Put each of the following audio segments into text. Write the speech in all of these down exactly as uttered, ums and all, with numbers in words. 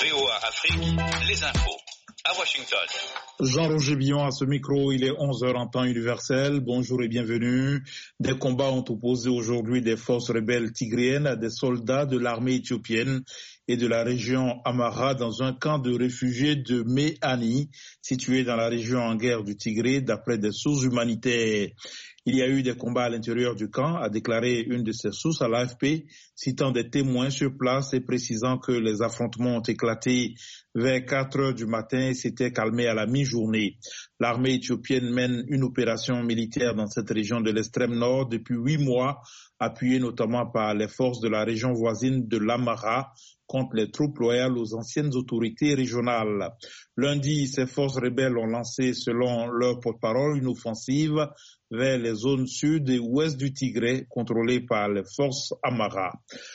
V O A Afrique, les infos. À Washington. Jean-Roger Billon à ce micro, il est onze heures en temps universel. Bonjour et bienvenue. Des combats ont opposé aujourd'hui des forces rebelles tigréennes à des soldats de l'armée éthiopienne et de la région Amhara dans un camp de réfugiés de Mehani, situé dans la région en guerre du Tigré, d'après des sources humanitaires. Il y a eu des combats à l'intérieur du camp, a déclaré une de ses sources à l'A F P, citant des témoins sur place et précisant que les affrontements ont éclaté vers quatre heures du matin et s'étaient calmés à la mi-journée. L'armée éthiopienne mène une opération militaire dans cette région de l'extrême nord depuis huit mois, appuyée notamment par les forces de la région voisine de l'Amhara contre les troupes loyales aux anciennes autorités régionales. Lundi, ces forces rebelles ont lancé, selon leur porte-parole, une offensive vers les zones sud et ouest du Tigré, contrôlées par les forces Amhara.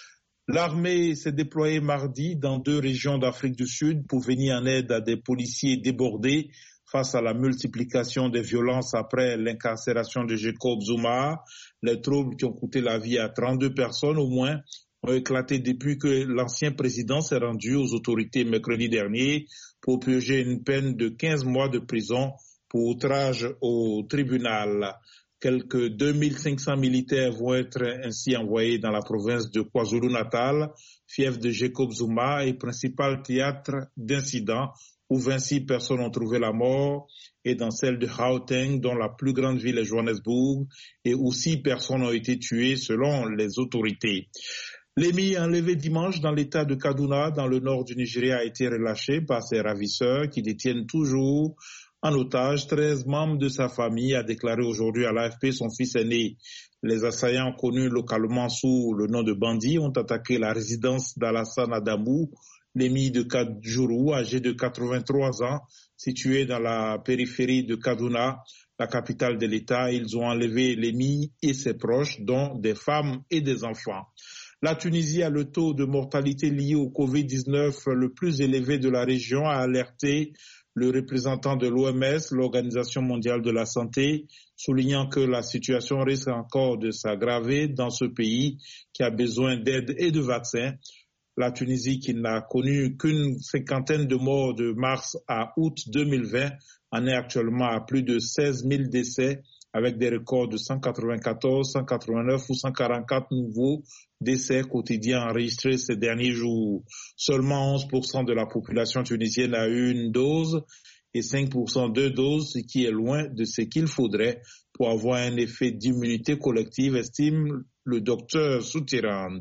L'armée s'est déployée mardi dans deux régions d'Afrique du Sud pour venir en aide à des policiers débordés face à la multiplication des violences après l'incarcération de Jacob Zuma. Les troubles qui ont coûté la vie à trente-deux personnes au moins ont éclaté depuis que l'ancien président s'est rendu aux autorités mercredi dernier pour purger une peine de quinze mois de prison pour outrage au tribunal. Quelques deux mille cinq cents militaires vont être ainsi envoyés dans la province de KwaZulu-Natal, fief de Jacob Zuma et principal théâtre d'incidents où vingt-six personnes ont trouvé la mort, et dans celle de Gauteng, dont la plus grande ville est Johannesburg, et où six personnes ont été tuées selon les autorités. L'émir enlevé dimanche dans l'état de Kaduna, dans le nord du Nigeria, a été relâché par ses ravisseurs qui détiennent toujours en otage treize membres de sa famille, a déclaré aujourd'hui à l'A F P son fils aîné. Les assaillants connus localement sous le nom de bandits ont attaqué la résidence d'Alassane Adamou, l'émir de Kadjourou, âgé de quatre-vingt-trois ans, situé dans la périphérie de Kaduna, la capitale de l'État. Ils ont enlevé l'émir et ses proches, dont des femmes et des enfants. La Tunisie a le taux de mortalité lié au covid dix-neuf le plus élevé de la région, a alerté le représentant de l'O M S, l'Organisation mondiale de la santé, soulignant que la situation risque encore de s'aggraver dans ce pays qui a besoin d'aide et de vaccins. La Tunisie, qui n'a connu qu'une cinquantaine de morts de mars à août deux mille vingt, en est actuellement à plus de seize mille décès, avec des records de cent quatre-vingt-quatorze, cent quatre-vingt-neuf ou cent quarante-quatre nouveaux décès quotidiens enregistrés ces derniers jours. Seulement onze pour cent de la population tunisienne a eu une dose et cinq pour cent deux doses, ce qui est loin de ce qu'il faudrait pour avoir un effet d'immunité collective, estime le docteur Soutirand.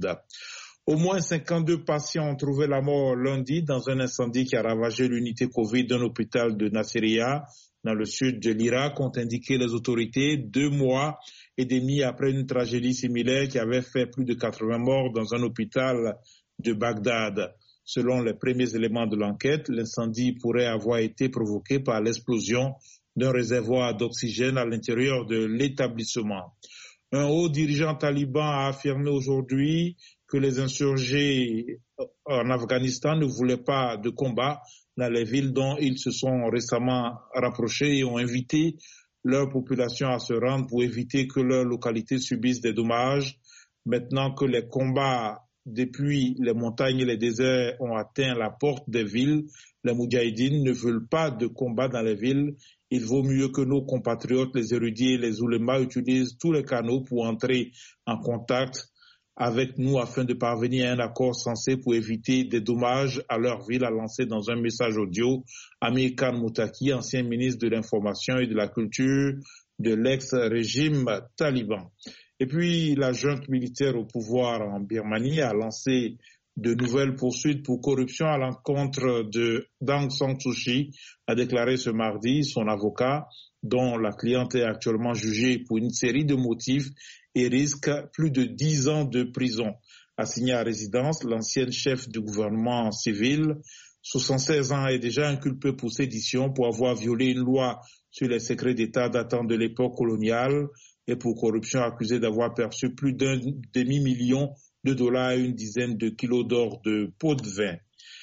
Au moins cinquante-deux patients ont trouvé la mort lundi dans un incendie qui a ravagé l'unité Covid d'un hôpital de Nasiriyah, dans le sud de l'Irak, ont indiqué les autorités deux mois et demi après une tragédie similaire qui avait fait plus de quatre-vingts morts dans un hôpital de Bagdad. Selon les premiers éléments de l'enquête, l'incendie pourrait avoir été provoqué par l'explosion d'un réservoir d'oxygène à l'intérieur de l'établissement. Un haut dirigeant taliban a affirmé aujourd'hui que les insurgés en Afghanistan ne voulaient pas de combat dans les villes dont ils se sont récemment rapprochés et ont invité leur population à se rendre pour éviter que leur localité subisse des dommages. Maintenant que les combats depuis les montagnes et les déserts ont atteint la porte des villes, les Moudjahidines ne veulent pas de combat dans les villes. Il vaut mieux que nos compatriotes, les érudits et les oulémas utilisent tous les canaux pour entrer en contact avec nous afin de parvenir à un accord sensé pour éviter des dommages à leur ville, a lancé dans un message audio Amir Khan Moutaki, ancien ministre de l'Information et de la Culture de l'ex-régime taliban. Et puis la junte militaire au pouvoir en Birmanie a lancé de nouvelles poursuites pour corruption à l'encontre de Aung San Suu Kyi, a déclaré ce mardi son avocat, dont la cliente est actuellement jugée pour une série de motifs et risque plus de dix ans de prison. Assignée à résidence, l'ancienne chef du gouvernement civil, soixante-seize ans, est déjà inculpée pour sédition, pour avoir violé une loi sur les secrets d'État datant de l'époque coloniale et pour corruption, accusée d'avoir perçu plus d'un demi-million de dollars et une dizaine de kilos d'or de pots de vin.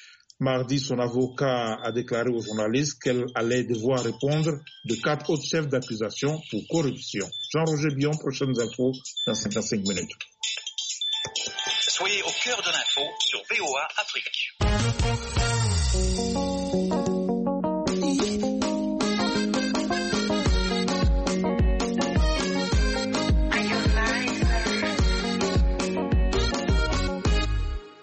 Mardi, son avocat a déclaré aux journalistes qu'elle allait devoir répondre de quatre autres chefs d'accusation pour corruption. Jean-Roger Billon, prochaines infos dans cinquante-cinq minutes. Soyez au cœur de l'info sur V O A Afrique.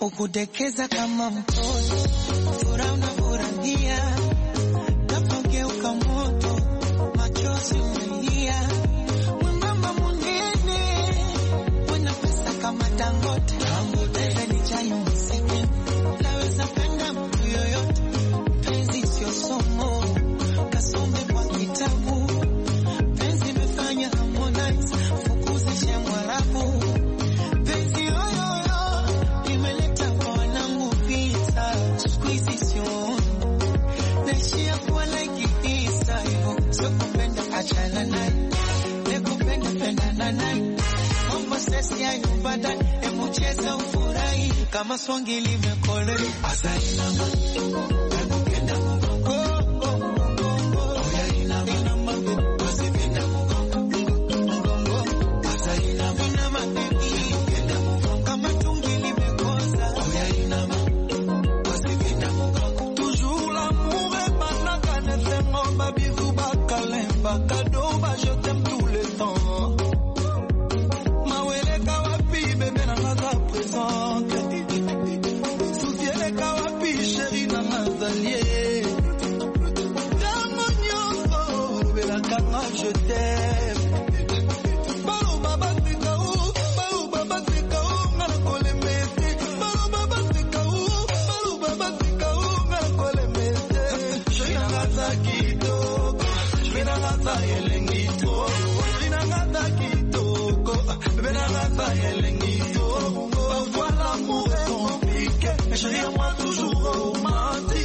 ukudekeza kama mtoto, furaha unafurahia, napogeuka moto, machozi umelia. Mwembamba munene, mwenye pesa kama Dangote, Dangote ni chayo msiki, naweza penda mtu yoyote, penzi sio somo, kasome kwa kitabu, penzi mefanya Harmonize, fukuzi ya Mwarabu, penzi yoyoyo, imeleta kwa wanangu pizza, squeeze sio, naishia kuwa like Isa, hivyo, sio kupenda achana naye, nekupenda penda na naye, mambo sesi ya nyumbada, emu cheza ufurahi, kama swangi limekole, asa inama, nekupenda mgongo, mgongo, oya inama, inama, wasi penda mgongo, mgongo, asa inama, inama, nekupenda mgongo, kama tungi limekoza, oya inama, wasi penda mgongo. Toujours l'amour est banaka, netemo, babizou, bakalemba, cadeau, ba je t'aime tout le temps. Mawele kawapi, bébé na maza présente. Souviele kawapi, chérie na mazalier. Tango nyonso, bébé kanga, je t'aime. Balo baba sika ou, balo baba sika ou, ngana kole mete. Balo baba sika ou, balo baba sika ou, ngana kole mete. Chérie na maza kitoko, chérie na maza elengito, chérie na maza kitoko, bébé na maza elengito. Parfois l'amour est compliqué, mais chérie moi toujours romantique.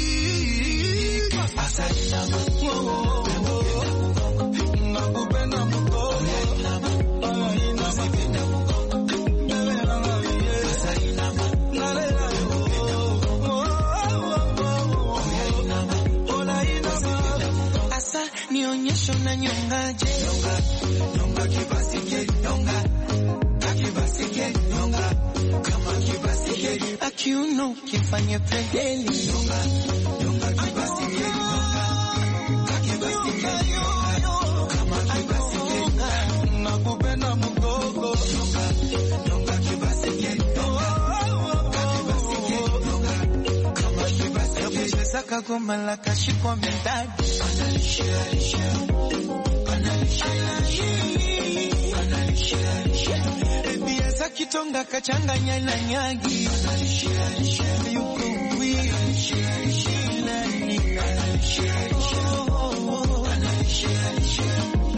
Asainama, oh oh oh, nakupenda mukolo, asainama, nakupenda mukolo, bébé na maza, asainama, nalela oh oh oh, asainama, olainama. Asa nionyesho na nyongaje, Nyonga, nyonga kibasike, nyonga, kakibasike, nyonga, kama kibasike, akiuno kifanye pedeli, nyonga, nyonga kibasike, nyonga, kakibasike, nyonga, kama kibasike, nakupenda mgogo, nyonga, nyonga kibasike, nyonga, kakibasike, nyonga, kama kibasike. cheza kagoma la kashikwa medadi, Analishia, lishia, analishia, lishia, analishia, lishia, ebieza kitonga kachanganya na nyagi, analishia, lishia, yuko wii, analishia, lishia, nani, analishia, lishia, oh, oh, oh. analishia, lishia.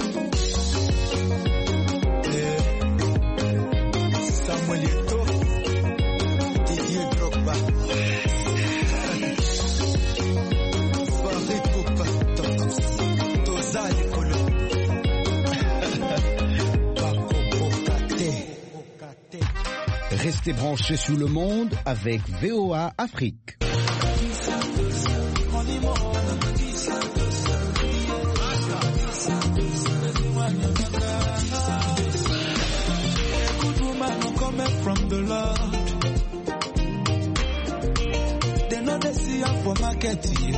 Samuel Eto'o, Didier Drogba, Soirée Poupa, Toza Ekolo, Paco Bokate. Restez branchés sur le monde avec V O A Afrique. From the Lord, they know they see her for marketing.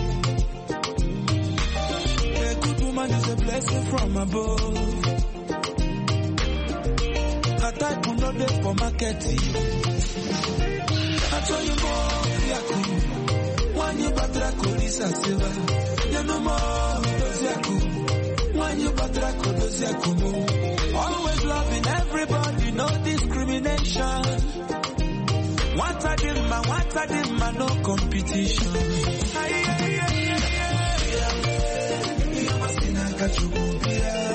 A good woman is a blessing from above. Her type will not be for marketing. I told you more, Yaku. When you batra kolisa silver, you know more, Yaku. When you batra kolisa Yaku. Always loving everybody, no discrimination. What I did, man, what I did, man, no competition. Aye, aye, aye, aye, aye. You must be not got you, yeah.